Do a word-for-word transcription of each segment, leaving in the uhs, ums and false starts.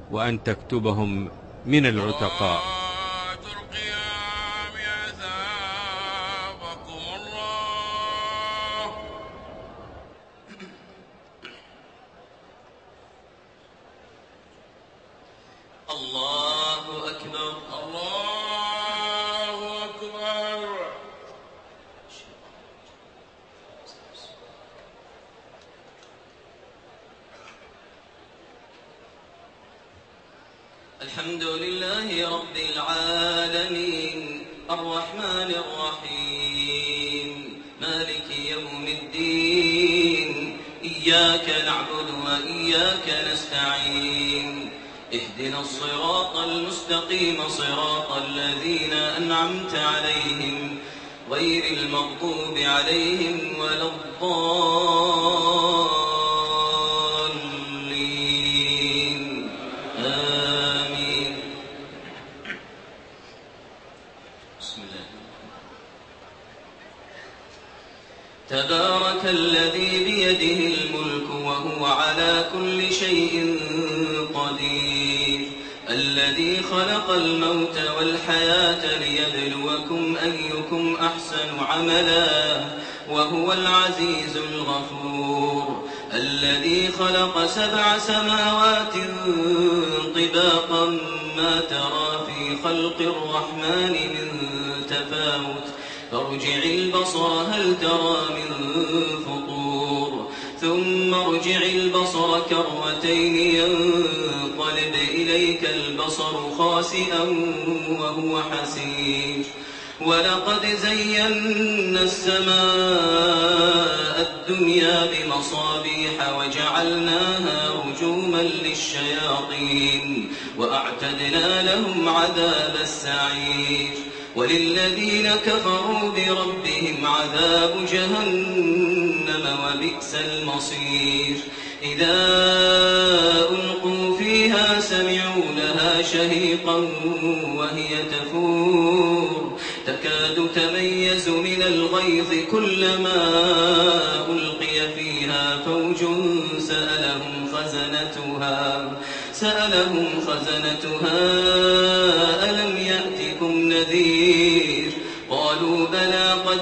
وأن تكتبهم من العتقاء. الله أكبر الله أكبر. الحمد لله رب العالمين الرحمن الرحيم مالك يوم الدين إياك نعبد وإياك نستعين اهدنا الصراط المستقيم صراط الذين أنعمت عليهم غير المغضوب عليهم ولا الضالين آمين. بسم الله. تبارك الذي بيده الملك وهو على كل شيء قدير الذي خلق الموت والحياة ليبلوكم أيكم أحسن عملا وهو العزيز الغفور الذي خلق سبع سماوات طباقا ما ترى في خلق الرحمن من تفاوت فارجع البصر هل ترى من فطور ثم ارجع البصر كرتين ينقلب إليك البصر خاسئا وهو حسير ولقد زينا السماء الدنيا بمصابيح وجعلناها رجوما للشياطين وأعتدنا لهم عذاب السعير وللذين كفروا بربهم عذاب جهنم وبئس المصير إذا ألقوا فيها سمعوا لها شهيقا وهي تفور تكاد تميز من الغيظ كلما ألقي فيها فوج سألهم خزنتها سألهم خزنتها ألم يأتكم نذير قالوا بلى قد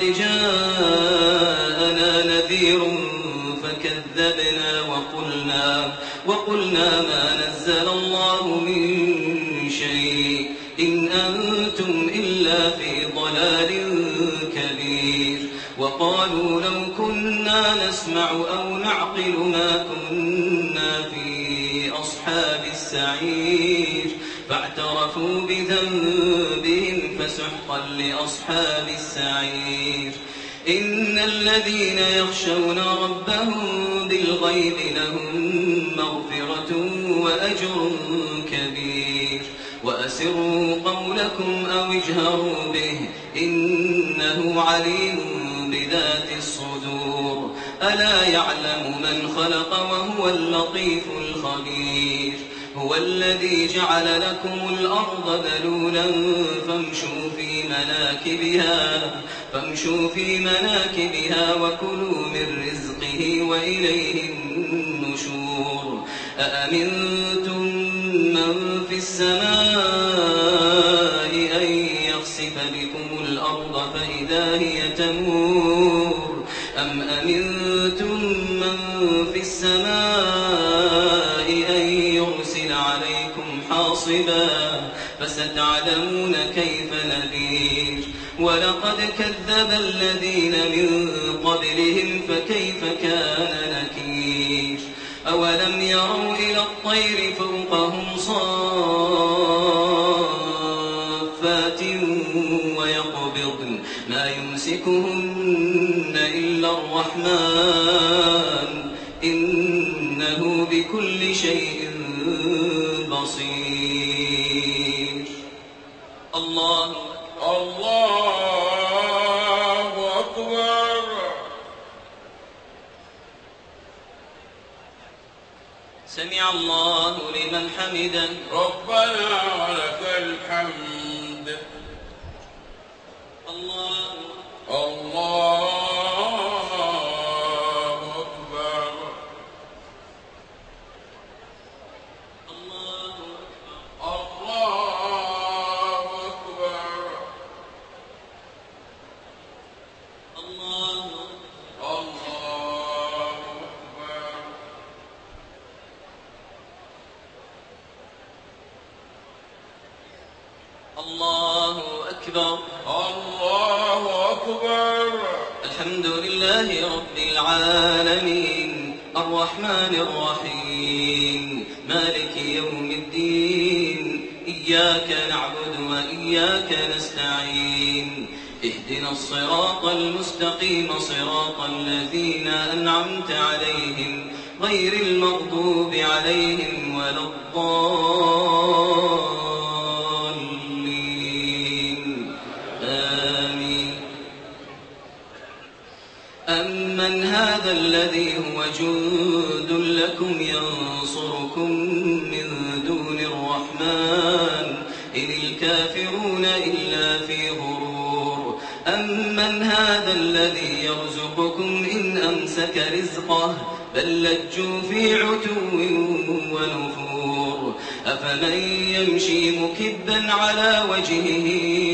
جاءنا نذير فكذبنا وقلنا وقلنا ما نزل الله من شيء إن أنتم إلا في ضلال كبير وقالوا لو كنا نسمع أو نعقل ما كنا في أصحاب السعير فاعترفوا بذنبهم فسحقا لأصحاب السعير إن الذين يخشون ربهم بالغيب لهم مغفرة وأجر كبير وأسروا قولكم أو اجهروا به إنه عليم بذات الصدور ألا يعلم من خلق وهو اللطيف الخبير هو الذي جعل لكم الأرض ذلولا فامشوا في مناكبها فامشوا في مناكبها وكلوا من رزقه وإليه النشور أأمنتم من في السماء أن يخسف بكم الأرض فإذا هي تمور أم أمنتم من في السماء أن يرسل عليكم حاصبا فستعلمون كيف نذير ولقد كذب الذين من قبلهم فكيف كان نكير أولم يروا إلى الطير فوقهم صافات ويقبضن ما يمسكهن إلا الرحمن إنه بكل شيء بصير. الله الله أكبر. سمع الله لمن حمده ربنا ولك الحمد. الله الله أكبر. الله الله أكبر. الله أكبر. الحمد لله رب العالمين الرحمن الرحيم مالك يوم الدين إياك نعبد وإياك نستعين اهدنا الصراط المستقيم صراط الذين أنعمت عليهم غير المغضوب عليهم ولا الضالين آمين. أمن هذا الذي هو جند لكم ينصركم من دون الرحمن إن الكافرون إلا في غرور. أمن هذا الذي يرزقكم إن أمسك رزقه بل لجوا في عتو ونفور. أفمن يمشي مكبا على وجهه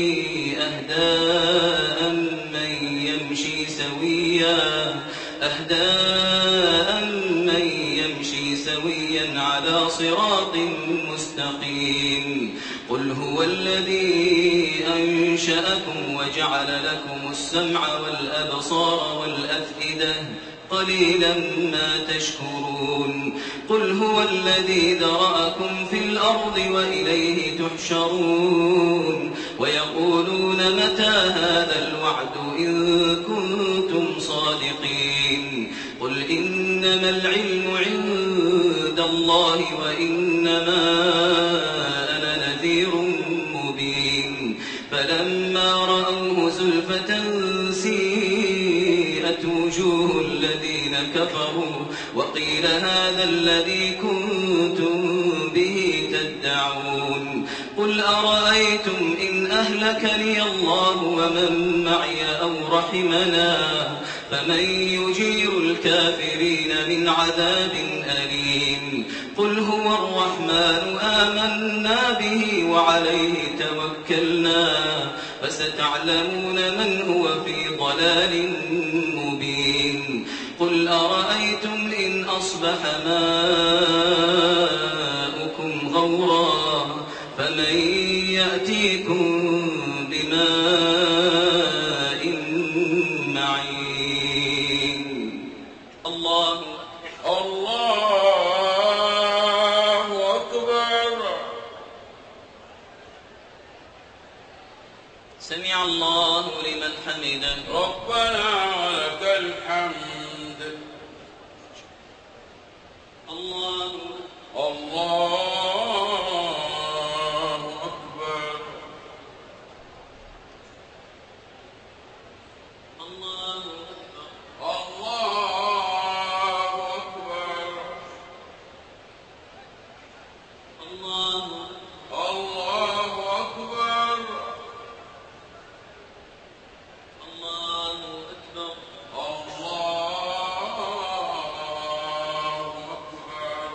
أهدى أمن يمشي سويا أهدى أمن يمشي سويا على صراط مستقيم. قل هو الذي أنشأكم وجعل لكم السمع والأبصار والأفئدة قليلا ما تشكرون. قل هو الذي ذرأكم في الأرض وإليه تحشرون. ويقولون متى هذا الوعد إن كنتم صادقين. قل إنما العلم عند الله وإنما أنا نذير مبين. فلما رأوه زلفة سيئت وجوه الذين كفروا وقيل هذا الذي كنتم به تدعون. قل أرأيتم إن أهلكني الله ومن معي أو رحمنا فمن يجير الكافرين من عذاب أليم. قل هو الرحمن آمنا به وعليه توكلنا فستعلمون من هو في ضلال مبين. قل أرأيتم إن أصبح ماؤكم غورا فمن يأتيكم بماء معين. الله الله أكبر. سمع الله لمن حمده. ربنا ولك الحمد. الله الله أكبر. الله أكبر. الله أكبر. الله الله أكبر. الله أكبر. الله أكبر.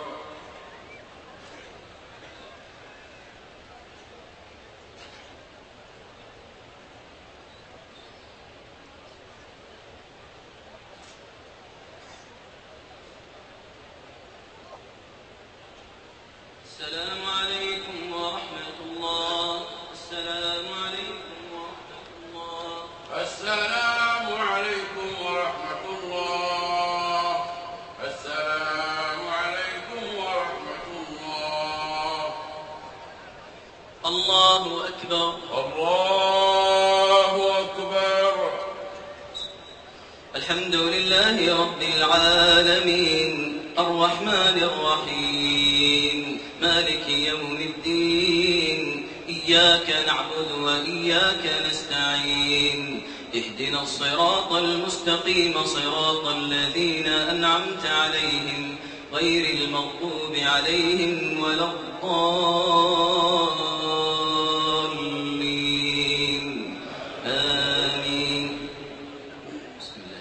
السلام عليكم ورحمة الله. السلام عليكم ورحمة الله. السلام عليكم ورحمة الله. السلام عليكم ورحمة الله. الله أكبر. الله أكبر. الحمد لله رب العالمين الرحمن الرحيم مالك يوم الدين إياك نعبد وإياك نستعين اهدنا الصراط المستقيم صراط الذين أنعمت عليهم غير المغضوب عليهم ولا الضالين آمين. بسم الله.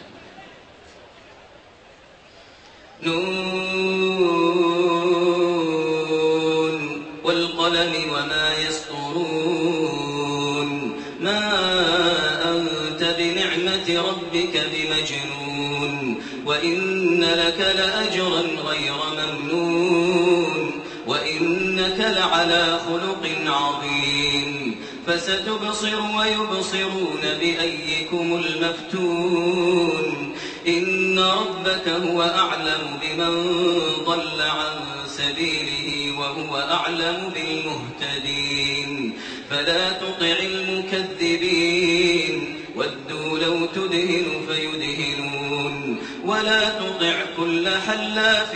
نون والقلم وما يسطرون ما أنت بنعمة ربك بمجنون وإن لك لأجرا غير ممنون وإنك لعلى خلق عظيم فستبصر ويبصرون بأيكم المفتون إن ربك هو أعلم بمن ضل عن سبيله وهو أعلم بالمهتدين فلا تطع المكذبين ودوا لو تدهن فيدهنون ولا تطع كل حلاف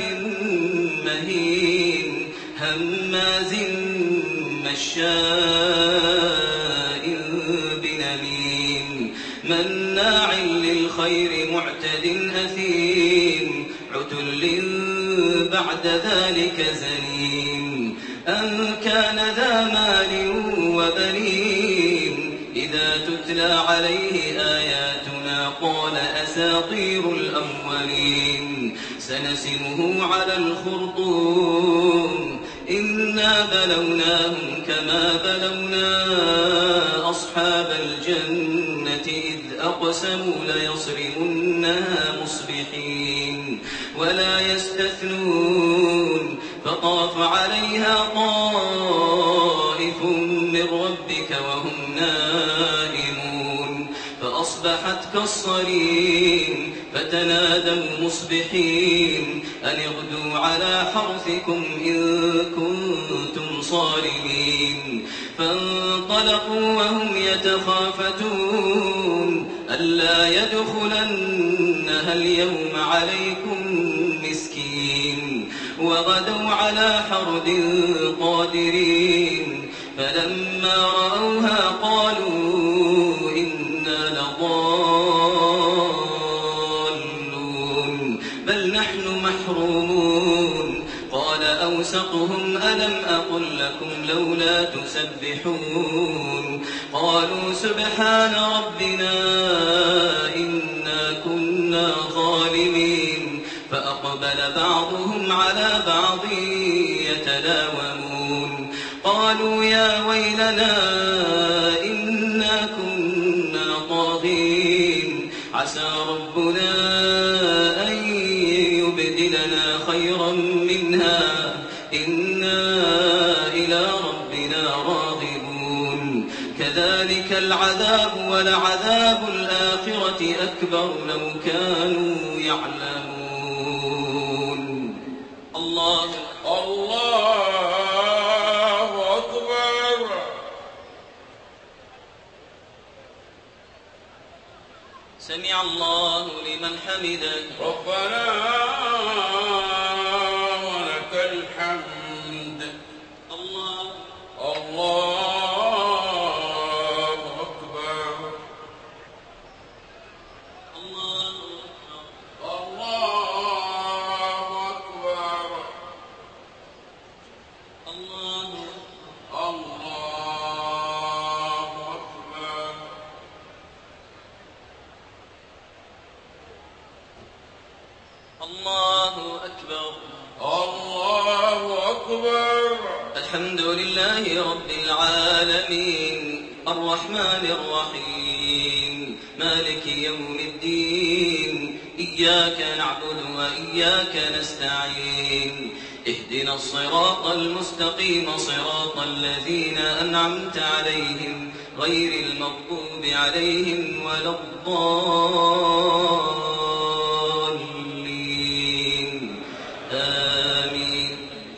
مهين هماز مشاء بنميم مناع للخير معتد أثيم عتل بعد ذلك زنيم أن كان ذا مال وبنين إذا تتلى عليه آياتنا قال أساطير الأولين سنسمه على الخرطوم إنا بلوناهم كما بلونا أصحاب الجنة إذ أقسموا ليصرمنها مصبحين ولا يستثنون فطاف عليها طائف من ربك وهم نائمون فأصبحت كالصريم فتنادوا مصبحين أن اغدوا على حرثكم إن كنتم صارمين فانطلقوا وهم يتخافتون ألا يدخلنها اليوم عليكم مسكين وغدوا على حرد قادرين فلما رأوها قالوا إنا لضالون بل نحن محرومون قال أوسطهم ألم أقل لكم لولا تسبحون قالوا سبحان ربنا إنا كنا ظالمين فأقبل بعضهم على بعض يتلاومون قالوا يا ويلنا إنا كنا طاغين عسى ربنا أن يبدلنا خيرا منها إنا إلى ربنا راغبون كذلك العذاب ولعذاب الآخرة أكبر لو كانوا يعلمون الله الله أكبر سمع الله لمن حمده ربنا ولك الحمد الله الله أكبر الله الله أكبر الله الله أكبر الله أكبر الله أكبر الحمد لله رب العالمين الرحمن الرحيم مالك يوم الدين إياك نعبد وإياك نستعين اهدنا الصراط المستقيم صراط الذين أنعمت عليهم غير المغضوب عليهم ولا الضالين آمين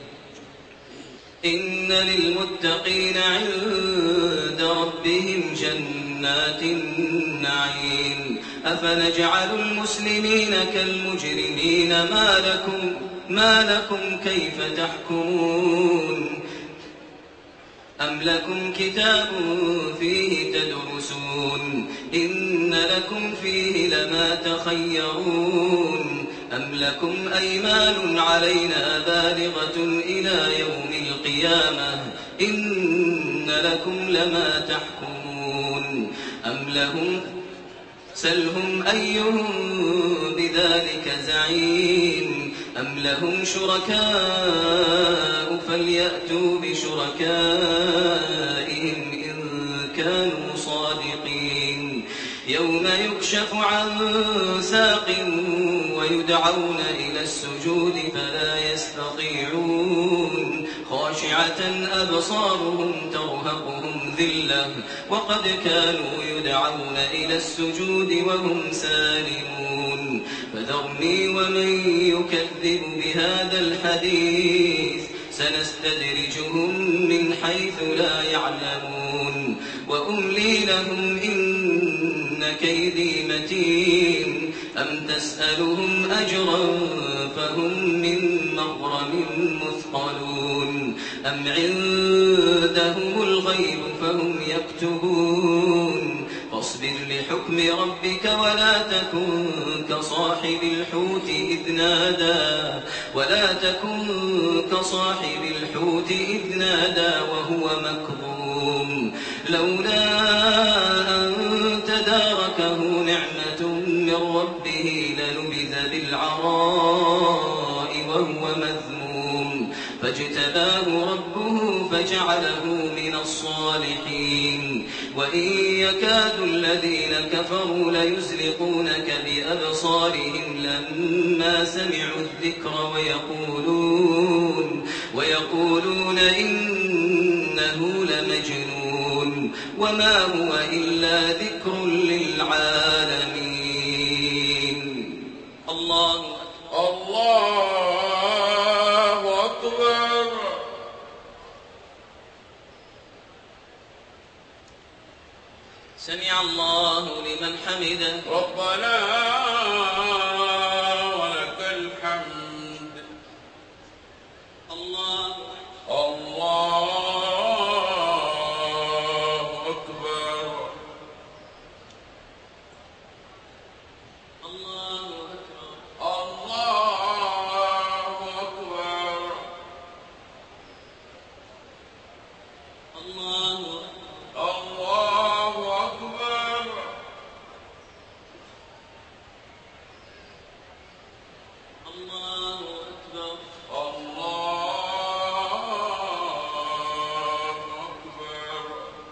إن للمتقين عند ربهم جنات النعيم أفنجعل المسلمين كالمجرمين ما لكم ما لكم كيف تحكمون أم لكم كتاب فيه تدرسون إن لكم فيه لما تخيرون أم لكم أيمان علينا بالغة إلى يوم القيامة إن لكم لما تحكمون أم لهم سلهم أيهم بذلك زعيم أم لهم شركاء فليأتوا بشركائهم إن كانوا صادقين يوم يكشف عن ساق ويدعون إلى السجود فلا يستطيعون خاشعة خاشعة أبصارهم ترهقهم ذلة وقد كانوا يدعون إلى السجود وهم سالمون فذرني ومن يكذب بهذا الحديث سنستدرجهم من حيث لا يعلمون وأملي لهم إن كيدي متين أم تسألهم أجرا فهم من مغرم مثقلون أم عندهم الغيب فهم يكتبون فاصبر لحكم ربك ولا تكن كصاحب الحوت إذ نادى ولا تكن كصاحب الحوت إذ نادى وهو مكظوم لولا أن تداركه نعمة من ربه لنبذ بالعراء وهو مذموم فاجتباه ربه فجعله من الصالحين وإن يكاد الذين كفروا ليزلقونك بأبصارهم لما سمعوا الذكر ويقولون, ويقولون إنه لمجنون وما هو إلا ذكر للعالمين. الله الله أكبر. سمع الله لمن حمده. ربنا ولك الحمد. الله الله أكبر. الله أكبر. الله أكبر. الله الله أكبر. الله أكبر. الله أكبر.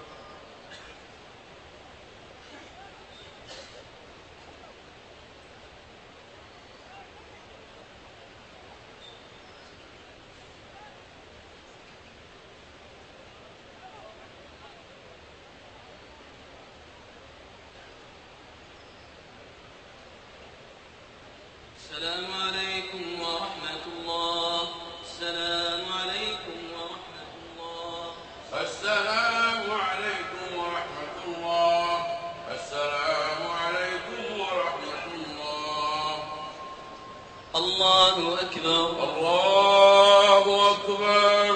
السلام عليكم ورحمة الله. السلام عليكم ورحمة الله. السلام عليكم ورحمة الله. السلام عليكم ورحمة الله. الله أكبر. الله أكبر.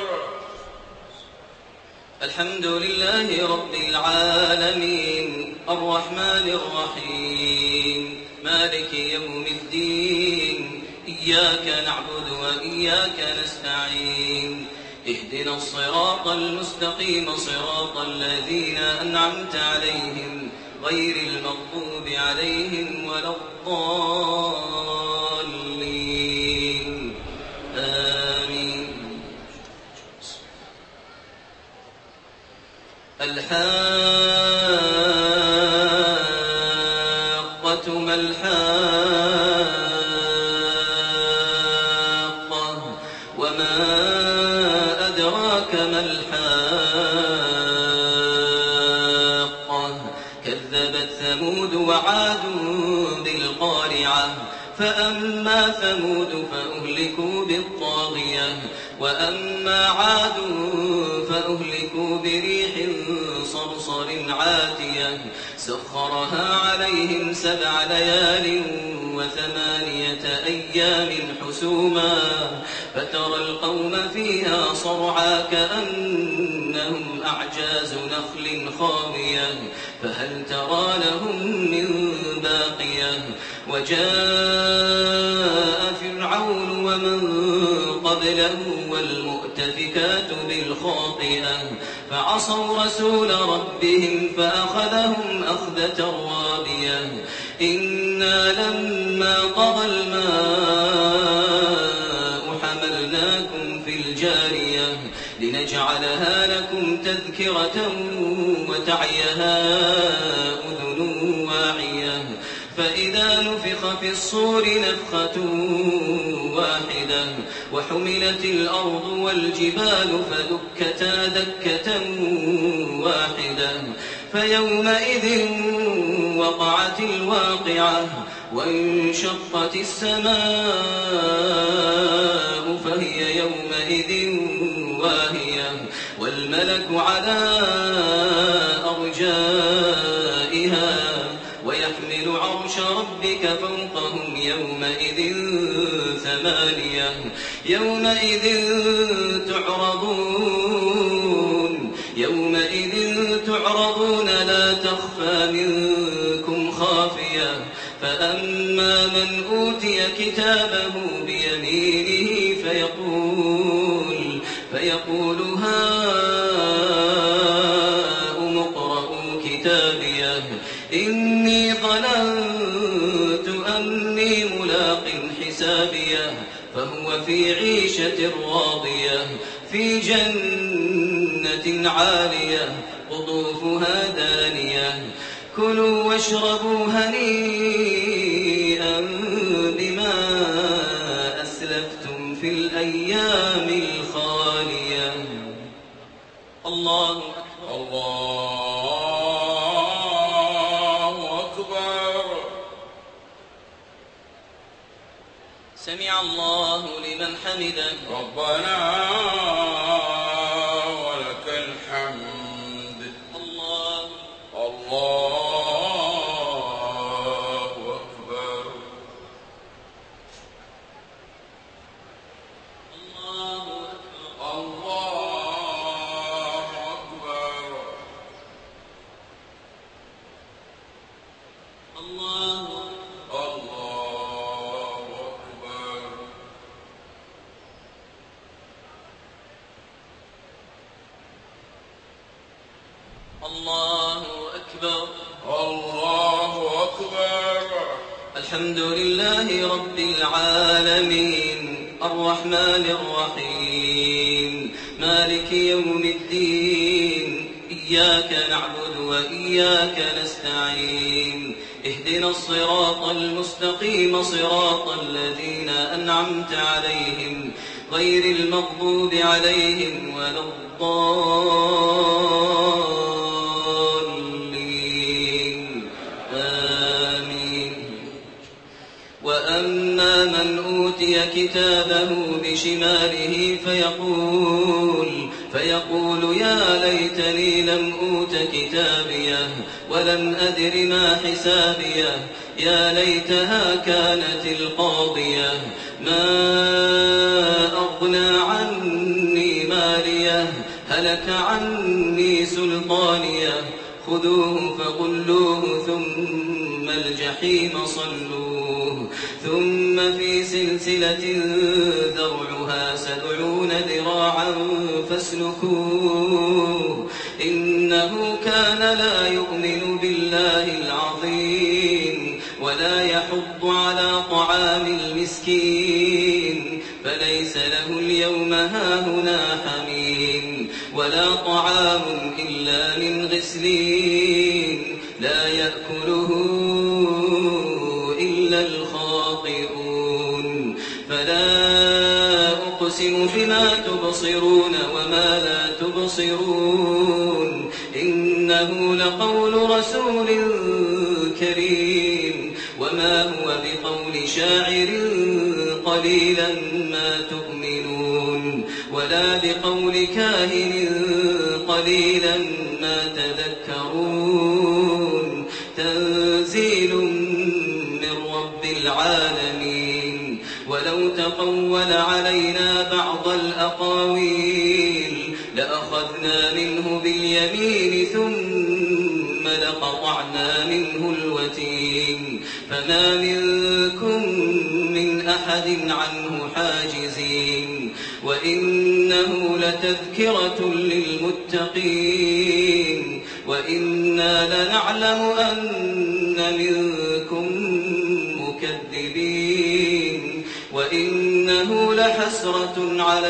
الحمد لله رب العالمين الرحمن الرحيم مالك يوم الدين إياك نعبد وإياك نستعين اهدنا الصراط المستقيم صراط الذين أنعمت عليهم غير المغضوب عليهم ولا الضالين آمين. الحاقة ما الحاقة وما أدراك ما الحاقة كذبت ثمود وعاد بالقارعة فأما ثمود فأهلكوا بالطاغية وأما عاد فأهلكوا بريح صرصر عاتية سخرها عليهم سبع ليال وثمانية أيام حسوما فترى القوم فيها صرعا كأنهم أعجاز نخل خاوية فهل ترى لهم من باقية وجاء فرعون ومن قبله والمؤتفكات بالخاطئة فعصوا رسول ربهم فأخذهم أخذة رابية إنا لما طغى الماء حملناكم في الجارية لنجعلها لكم تذكرة وتعيها أذن واعية فإذا نفخ في الصور نفخة واحدة وحملت الأرض والجبال فدكتا دكة واحدة فيومئذ وقعت الواقعة وانشقت السماء فهي يومئذ واهية والملك على أرجائها ويحمل عرش ربك فوقهم يومئذ ثمانية يومئذ تعرضون يومئذ تعرضون لا تخفى منكم خافية فأما من أوتي كتابه بيمينه فيقول فيقول هاؤم اقرءوا كتابيه إني ظننت أني ملاق حسابيه فهو في عيشة راضية في جنة عالية قطوفها دانية كلوا واشربوا هنيئا بما أسلفتم في الأيام الخالية. الله أكبر الله أكبر. سمع الله لمن حمده. ربنا ولك الحمد. الله الله أكبر. الله أكبر. الله أكبر. الله الله أكبر. الله أكبر. الله أكبر. الحمد لله رب العالمين الرحمن الرحيم مالك يوم الدين إياك نعبد وإياك نستعين اهدنا الصراط المستقيم صراط الذين أنعمت عليهم غير المغضوب عليهم ولا الضالين آمين. وأما من أوتي كتابه بشماله فيقول فيقول يا ليتني لم أوت كتابيه ولم أدر ما حسابيه يا ليتها كانت القاضية ما أغنى عني ماليه هلك عني سلطانيه خذوه فغلوه ثم الجحيم صلوه ثم في سلسلة ذرعها سبعون ذراعا فاسلكوه إنه كان لا يؤمن بالله العظيم ولا يحض على طعام المسكين فليس له اليوم هاهنا حميم ولا طعام إلا من غسلين لا يأكله إلا الخاطئون فلا أقسم بما تبصرون وما لا تبصرون إنه لقول رسول كريم وما هو بقول شاعر قليلا ما تؤمنون ولا بقول كاهن قليلا ما تذكرون تنزيل من رب العالمين ولو تقول علينا بعض الأقاويل لأخذنا منه باليمين ثم لقطعنا منه الوتين فما منكم من أحد عنه حاجزين وإنه لتذكرة للمتقين وإنا لنعلم أن منكم مكذبين وإنه لحسرة على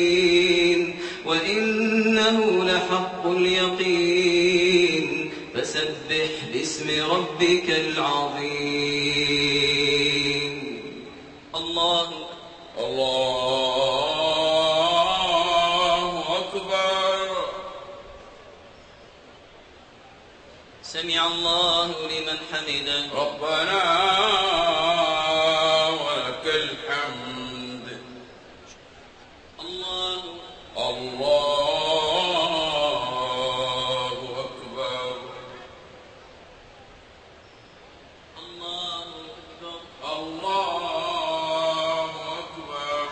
الكافرين وإنه لحق اليقين فسبح باسم ربك العظيم. الله الله أكبر. سمع الله لمن حمده. ربنا ولك الحمد. الله الله أكبر. الله أكبر. الله أكبر.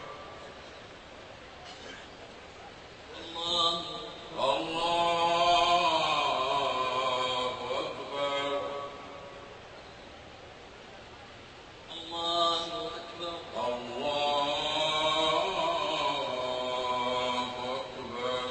الله الله أكبر. الله أكبر. الله أكبر.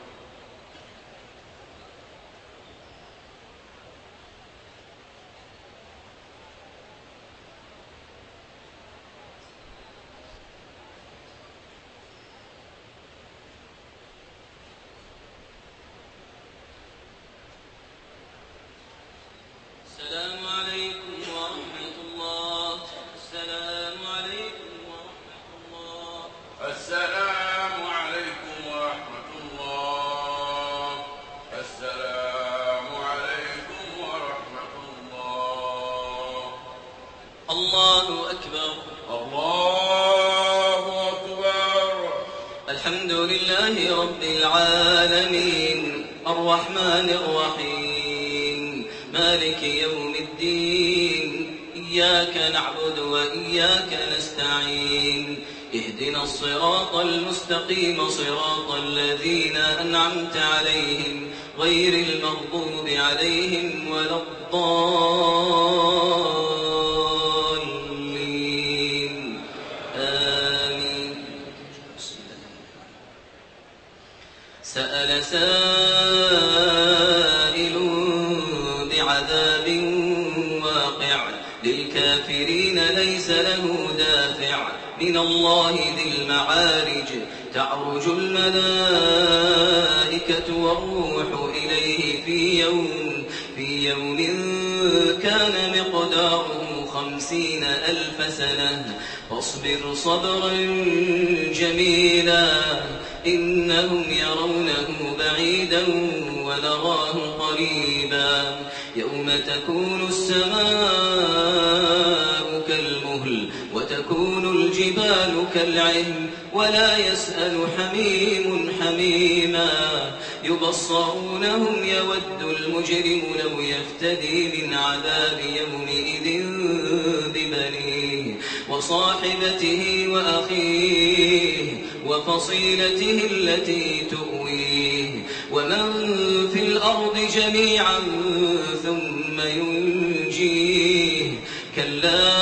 السلام عليكم ورحمة الله. السلام عليكم ورحمة الله. السلام عليكم ورحمة الله. السلام عليكم ورحمة الله. الله أكبر. الله أكبر. الحمد لله رب العالمين الرحمن الرحيم مالك يوم الدين إياك نعبد وإياك نستعين اهدنا الصراط المستقيم صراط الذين أنعمت عليهم غير المغضوب عليهم ولا الضالين آمين. سأل سائل بعذاب واقع للكافرين ليس له دافع من الله ذي المعارج تعرج الملائكة والروح إليه في يوم في يوم كان مقداره خمسين ألف سنة فاصبر صبرا جميلا إنهم يرونه بعيدا ونراه قريبا يوم تكون السماء كالمهل وتكون الجبال كالعهن ولا يسأل حميم حميما يبصرونهم يود المجرم لو يفتدي من عذاب يومئذ ببنيه وصاحبته وأخيه وفصيلته التي تؤويه ومن في الأرض جميعا ثم ينجيه كلا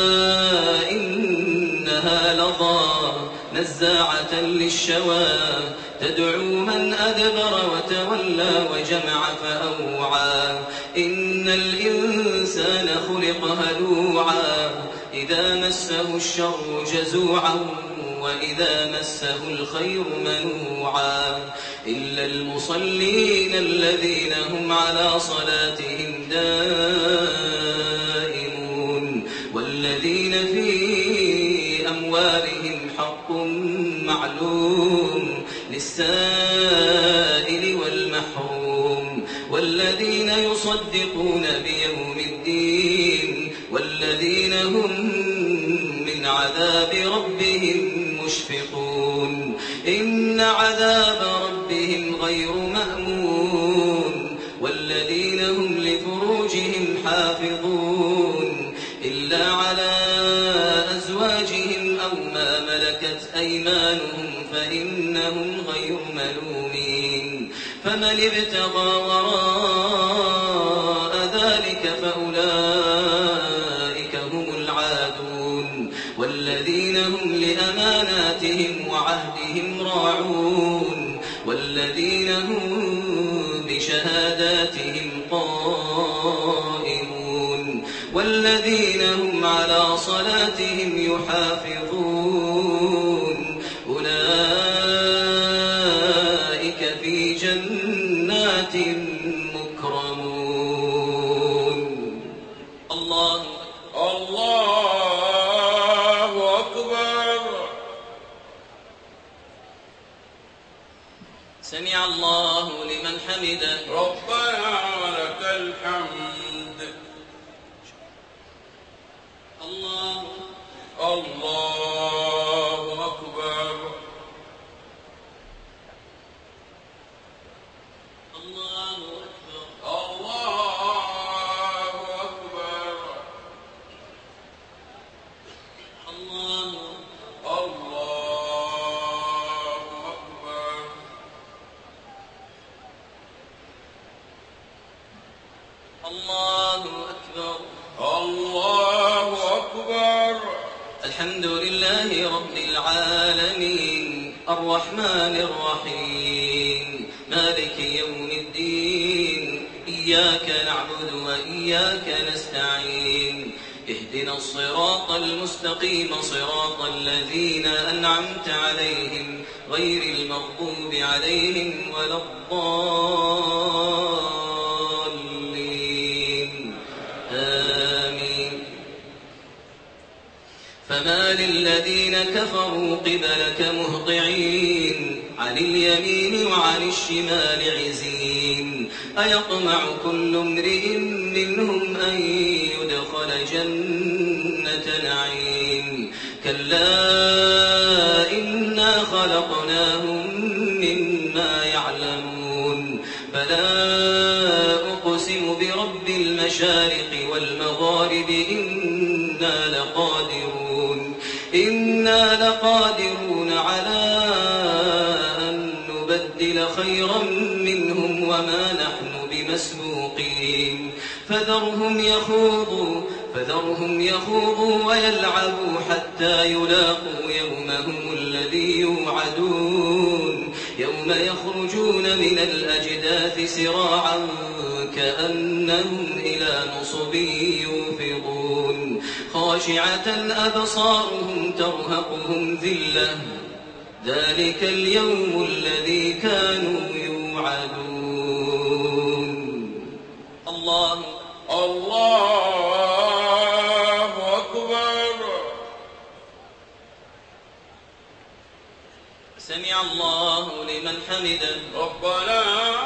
إنها لظى نزاعة للشوى تدعو من أدبر وتولى وجمع فأوعى إن الإنسان خلق هلوعا إذا مسه الشر جزوعا وإذا مسه الخير منوعا إلا المصلين الذين هم على صلاتهم دائمون والذين في أموالهم حق معلوم للسائل والمحروم والذين يصدقون بيوم الدين والذين هم من عذاب ربهم مشفقون إن عذاب ربهم غير مأمون والذين هم لفروجهم حافظون إلا على أزواجهم أو ما ملكت أيمانهم فإنهم غير ملومين فمن ابتغى وراء ذلك فأولئك هم العادون والذين هم لأماناتهم وعهدهم راعون والذين هم بشهاداتهم قائمون والذين هم على صلاتهم يحافظون أولئك في جنات مكرمون سمع الله لمن حمده. ربنا ولك الحمد. الله الله أكبر. الله أكبر. الله أكبر. الله الله أكبر. الله أكبر. الله أكبر. الحمد لله رب العالمين الرحمن الرحيم مالك يوم الدين إياك نعبد وإياك نستعين اهدنا الصراط المستقيم صراط الذين أنعمت عليهم غير المغضوب عليهم ولا الضالين آمين. فما للذين كفروا قبلك مهطعين عن اليمين وعن الشمال عزين أيطمع كل امرئ منهم أن يدخل جنة نعيم كلا إنا خلقناهم مما يعلمون فلا أقسم برب المشارق والمغارب إنا لقادرون إنا لقادرون على أن نبدل خيرا منهم وما نحن بمسبوقين فذرهم يخوضوا فذرهم يخوضوا ويلعبوا حتى يلاقوا يومهم الذي يوعدون يوم يخرجون من الأجداث سراعا كأنهم إلى نصب يوفضون خاشعة أبصارهم ترهقهم ذلة ذلك اليوم الذي كانوا يوعدون. الله الله أكبر. سمع الله لمن حمده. ربنا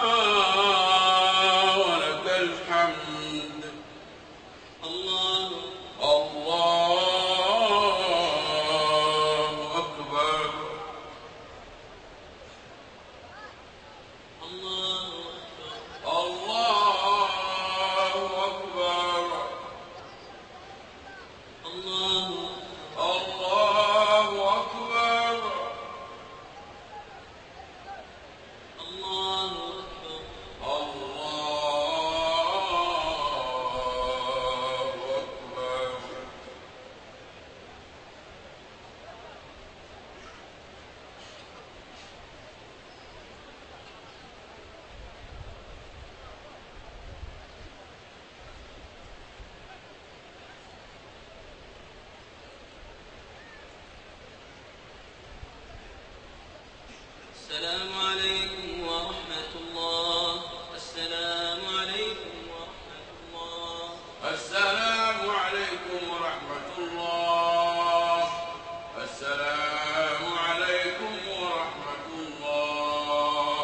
ولك الحمد. الله الله أكبر. الله أكبر. الله أكبر. الله الله أكبر. الله أكبر. الله أكبر. السلام عليكم ورحمة الله. السلام عليكم ورحمة الله. السلام عليكم ورحمة الله. السلام عليكم ورحمة الله.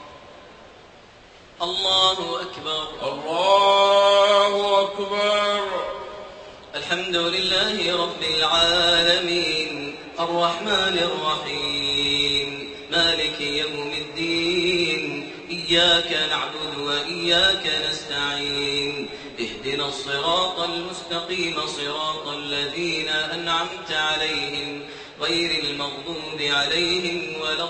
الله أكبر. الله أكبر. الحمد لله رب العالمين الرحمن الرحيم مالك يوم الدين إياك نعبد وإياك نستعين اهدنا الصراط المستقيم صراط الذين أنعمت عليهم غير المغضوب عليهم ولا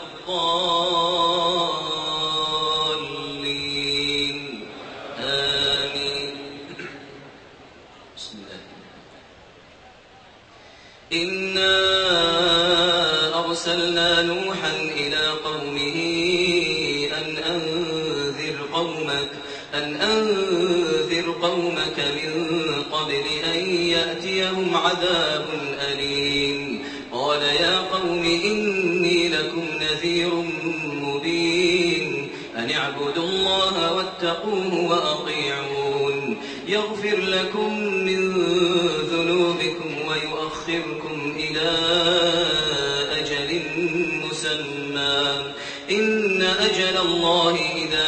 الضالين آمين. بسم الله. إنا أرسلنا نوحا إلى قومه أن أنذر قومك أن أنذر قومك من قبل أن يأتيهم عذاب أليم قال يا قوم إني لكم نذير مبين أن اعبدوا الله واتقوه وأطيعون يغفر لكم من ذنوبكم ويؤخركم إلى أجل مسمى إن أجل الله إذا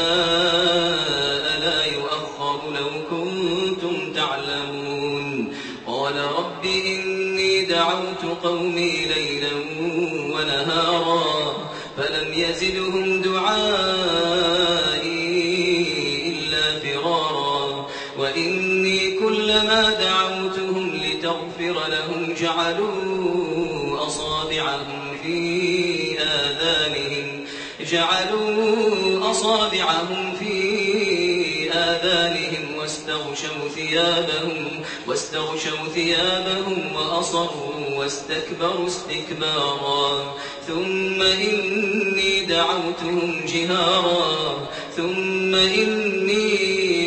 جاء لا يؤخر لو كنتم تعلمون قال رب إني دعوت قومي ليلا ونهارا فلم يزدهم دعائي إلا فرارا وإني كلما دعوتهم لتغفر لهم جعلوا أصابعهم في آذانهم جعلوا أصابعهم في آذانهم واستغشوا ثيابهم واستغشوا ثيابهم وأصروا واستكبروا استكبارا ثم إني دعوتهم جهارا ثم إني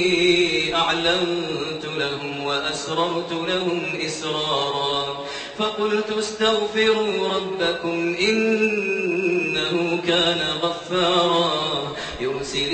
أعلنت لهم وأسررت لهم إسرارا فقلت استغفروا ربكم إنه كان غفارا يرسل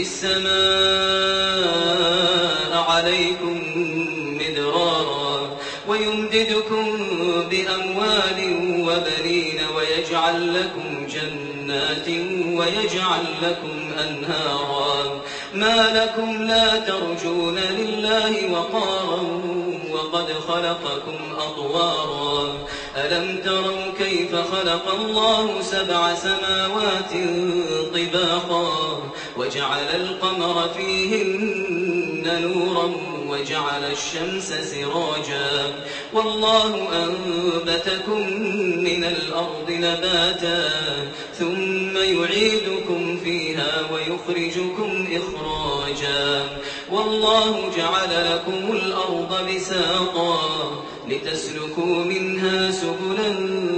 السماء عليكم مدرارا ويمددكم بأموال وبنين ويجعل لكم جنات ويجعل لكم أنهارا ما لكم لا ترجون لله وقارا وقد خلقكم أطوارا ألم تروا كيف خلق الله سبع سماوات طباقا وجعل القمر فيهن نورا وجعل الشمس سراجا والله أنبتكم من الأرض نباتا ثم يعيدكم فيها ويخرجكم إخراجا والله جعل لكم الأرض بساطا لتسلكوا منها سبلا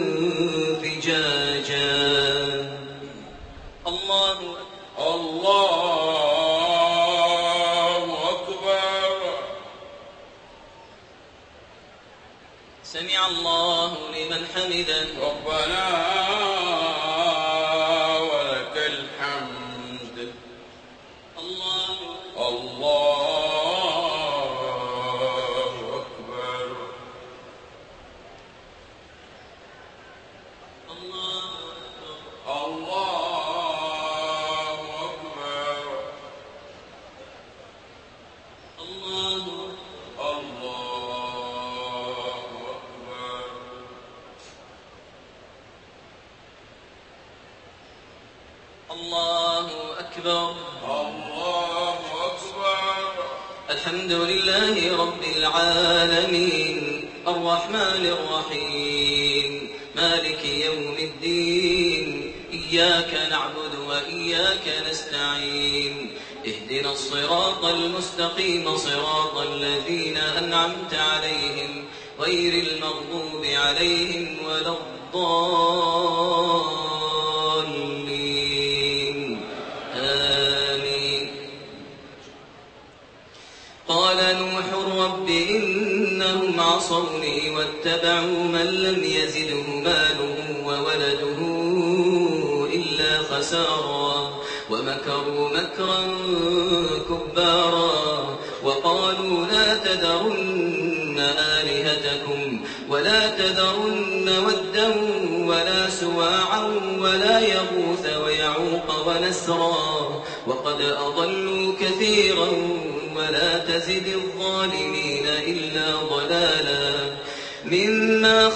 فجاجا الله الله أكبر سمع الله لمن حمده ربنا ولك الحمد الله الله أكبر الله الله أكبر الله الله أكبر الله أكبر الحمد لله رب العالمين الرحمن الرحيم مالك يوم الدين إياك نعبد وإياك نستعين اهدنا الصراط المستقيم صراط الذين أنعمت عليهم غير المغضوب عليهم ولا الضالين آمين قال نوح رب إنهم عصوني واتبعوا من لم يزده ماله وولده إلا خسارا ومكروا مكرا كبارا وقالوا لا تذرن آلهتكم ولا تذرن ودا ولا سواعا ولا يغوث ويعوق ونسرا وقد أضلوا كثيرا ولا تزد الظالمين إلا ضلالا مما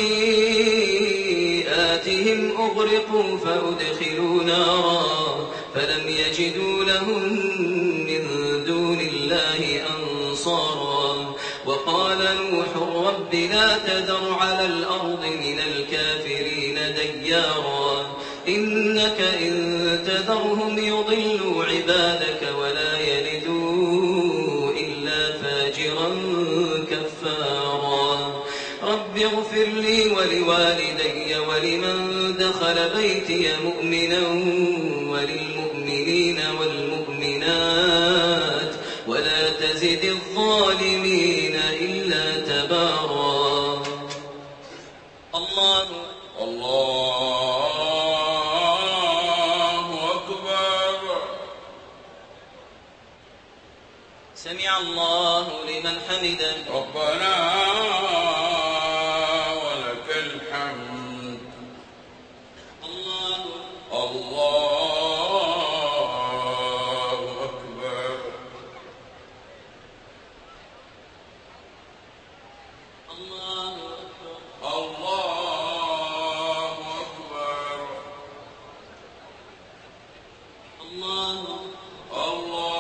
خطيئاتهم أغرقوا فأدخلوا نارا فلم يجدوا لهم من دون الله أنصارا وقال نوح رب لا تذر على الأرض من الكافرين ديارا إنك إن تذرهم يضلوا عبادك ولا يلدوا إلا فاجرا كفارا رب اغفر لي ولوالدي ولمن دخل بيتي مؤمنا وللمؤمنين والمؤمنات ولا تزد الظالمين إلا تبارا الله الله أكبر سمع الله لمن حمده ربنا ولك الحمد الله الله الله الله